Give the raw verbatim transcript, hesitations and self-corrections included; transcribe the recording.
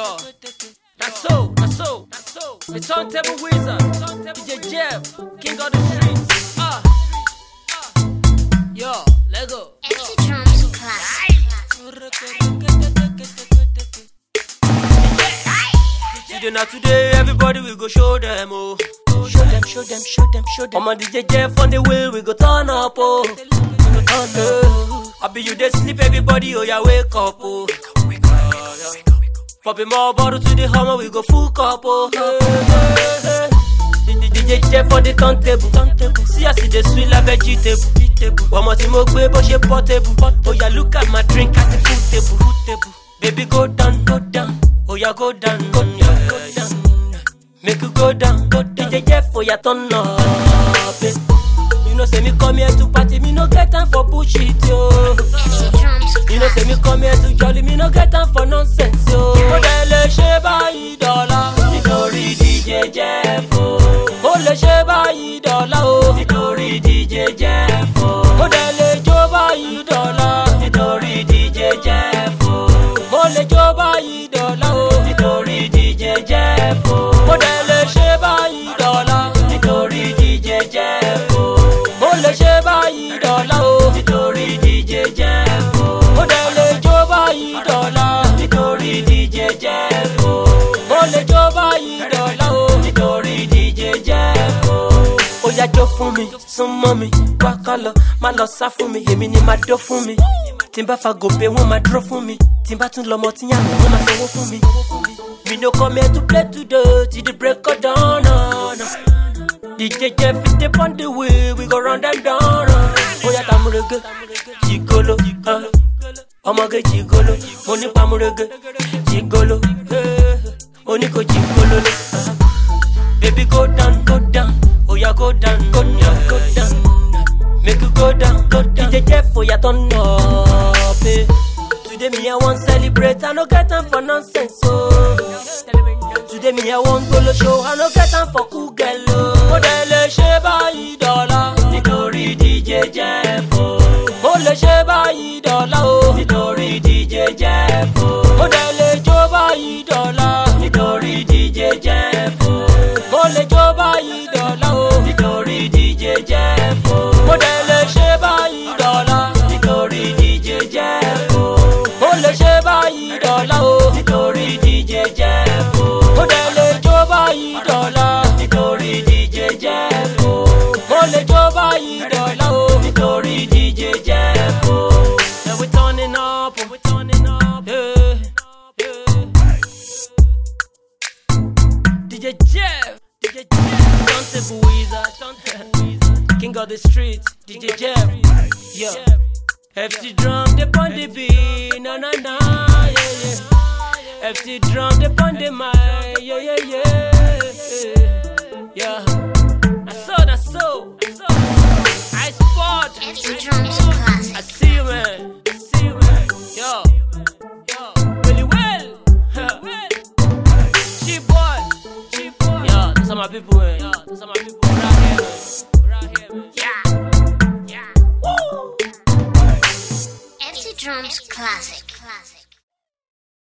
Yo, that's so, that's so, that's so. The turntable wizard, D J Jeff, king of the streets. Ah, uh. Yo, let go. M C Drums Classic. Today, not today, everybody will go show them, oh. Show them, show them, show them, show them. Come on, D J Jeff on the wheel, we go turn up, oh. We go turn up. I be you they sleep, everybody, oh yeah, wake up, oh. Wake up, wake up, wake up. Popping more bottle to the hammer, we go full cup, oh. D J Jeff on the turntable, turntable. See I see the sweet like vegetable. One more thing, more baby, but she portable. Oh yeah, look at my drink as the food table, food table. Baby, go down, go down. Oh yeah, go down, go down, yeah, go down. Make you go down, go down. D J Jeff, oh yeah, turn up, eh. You know, say me come here to party, me no get time for bullshit, yo. You know, say me come here to jolly, me no get time for nonsense, yo. Oh, le sheba idola, Nitori D J Jeff, oh. Oh, le sheba idola, oh. Nitori D J Jeff, oh. Oh, le joba idola, Nitori D J Jeff, oh. Oh, le joba idola, oh. Nitori D J Jeff, oh. Oh, le sheba idola, Nitori D J Jeff, oh. Le sheba idola o, Nitori D J Jeff o. Mo le joba idola, Nitori D J Jeff o. Mo le joba idola o, Nitori D J Jeff o. Ó yá jó fún mi, súnmọ́ mi, wá ká lọ, má lọ sá fún mi, èmi ni máa dó fún mi. Tí n bá fa gòbè wọ́n máa dúró fún mi. Tí n bá tún lọ́mọ tí yàn wọ́n máa sanwó fún mi. We no come here to play today, till the break of dawn. No, no. D J Jeff is the on the way, we go run them down. Oh yeah, tamurege, chigolo, uh. Omage chigolo, oni pamurege, chigolo, uh. Oni ko chigolo, uh. Baby go down, go down, oh yeah go down, go down, go down. Make you go down, go down. D J Jeff, oh yeah turn up, eh. Today me I want celebrate, I no get time for nonsense, oh. Today me I want go to show, I no get time for cool girl, oh. Oh, le sheba idola, Nitori D J Jeff, oh. Oh, le sheba idola, oh. Nitori D J Jeff, oh. Oh, le joba idola, Nitori D J Jeff, oh. Oh, le joba idola, oh. Nitori D J Jeff, oh. Oh, le sheba idola, Nitori D J Jeff, oh. Oh, le sheba idola, oh. Nitori D J Jeff, oh. Oh, le joba idola, Nitori D J Jeff, oh. Oh, le joba idola, oh. Nitori D J Jeff, oh. Now we're turning up, oh. We're turning up, yeah, yeah. D J Jeff, D J Jeff, turntable wizard, turntable wizard, king of the street, D J Jeff, yeah. F C drum, the pon the beat, na na na, yeah yeah. F C drum, the pon the mic, yeah yeah yeah, yeah. That's so, that's so, that's so. I spot. M C Drums Classic. I see you, man. I see you, man. Yo, yo, really well. Well. Cheap boy, cheap boy. Yo, those are my people, man. Yo, those are my people. We're out here, man. We're out here, man. Yeah, yeah. Woo. M C Drums Classic. Classic.